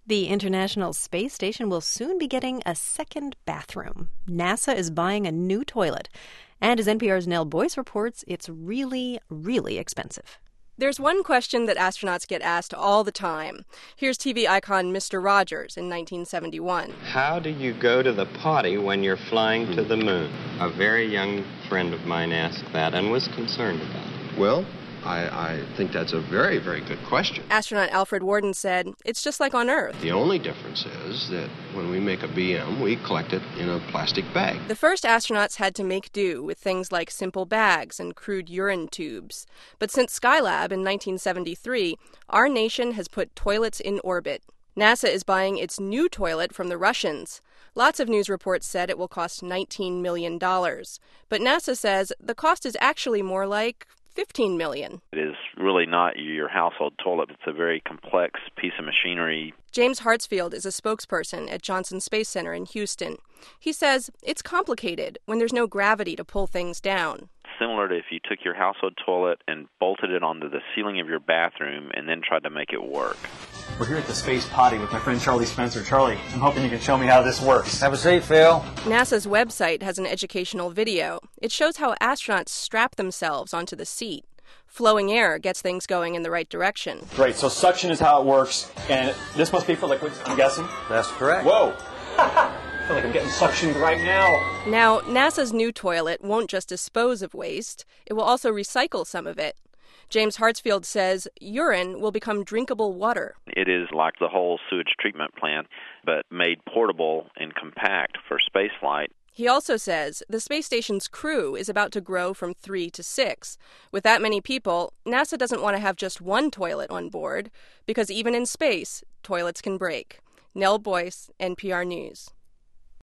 The International Space Station will soon be getting a second bathroom. NASA is buying a new toilet. And as NPR's Nell Boyce reports, it's really, really expensive. There's one question that astronauts get asked all the time. Here's TV icon Mr. Rogers in 1971. How do you go to the potty when you're flying to the moon? A very young friend of mine asked that and was concerned about it. Well, I think that's a very, very good question. Astronaut Alfred Worden said, it's just like on Earth. The only difference is that when we make a BM, we collect it in a plastic bag. The first astronauts had to make do with things like simple bags and crude urine tubes. But since Skylab in 1973, our nation has put toilets in orbit. NASA is buying its new toilet from the Russians. Lots of news reports said it will cost $19 million. But NASA says the cost is actually more like $15 million. It is really not your household toilet. It's a very complex piece of machinery. James Hartsfield is a spokesperson at Johnson Space Center in Houston. He says it's complicated when there's no gravity to pull things down. Similar to if you took your household toilet and bolted it onto the ceiling of your bathroom and then tried to make it work. We're here at the Space Potty with my friend Charlie Spencer. Charlie, I'm hoping you can show me how this works. Have a seat, Phil. NASA's website has an educational video. It shows how astronauts strap themselves onto the seat. Flowing air gets things going in the right direction. Great, so suction is how it works, and this must be for liquids, I'm guessing? That's correct. Whoa! I feel like I'm getting suctioned right now. Now, NASA's new toilet won't just dispose of waste, it will also recycle some of it. James Hartsfield says urine will become drinkable water. It is like the whole sewage treatment plant, but made portable and compact for spaceflight. He also says the space station's crew is about to grow from 3 to 6. With that many people, NASA doesn't want to have just one toilet on board, because even in space, toilets can break. Nell Boyce, NPR News.